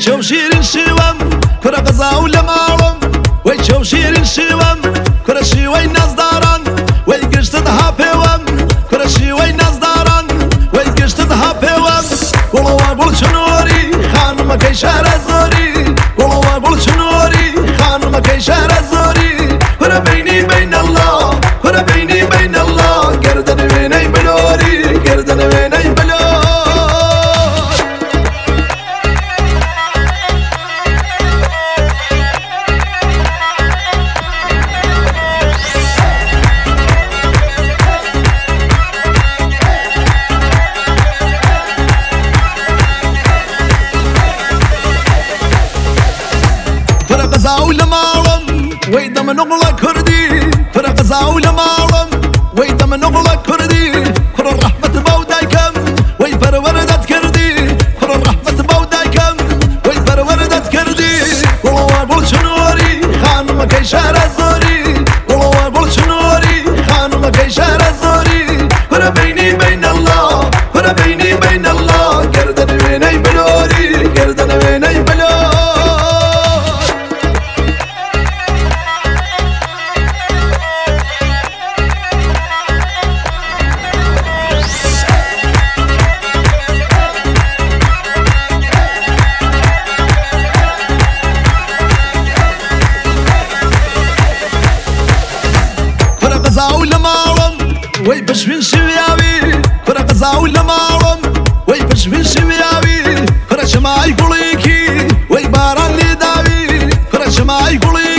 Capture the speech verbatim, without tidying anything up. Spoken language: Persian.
شو شيرين شوام كرة قزا ولا ماوم وي شو شيرين شوام كرة شوي ناس داران وي قشت ضحى بيوام كرة شوي ناس داران وي قشت ضحى بيوام والله اقول شنوري خان ما كي شهر زوري والله اقول شنوري خان ما كي شهر زوري كرة بيني بين الله كرة بيني بين الله قردن ويني بلوري قردن ويني بلوري ولا ماوم ويدا من نغلا كردي فرق زاولا ماوم ويدا من نغلا كردي كر الرحمة بودايكم وي فروردت كردي كر الرحمة بودايكم وي فروردت كردي والله اقول شنوري خان ما كي شهر زوري والله اقول شنوري خان ما كي شهر زوري كر بيني بين الله كر بيني بين الله قردن ويني بلوري قردن ويني بلوري ولا ماوم وي بشوين شوياوي فرق زا ولا ماوم وي بشوين شوياوي فرق ما يقوليكي وي باران لي داوي فرق ما يقولي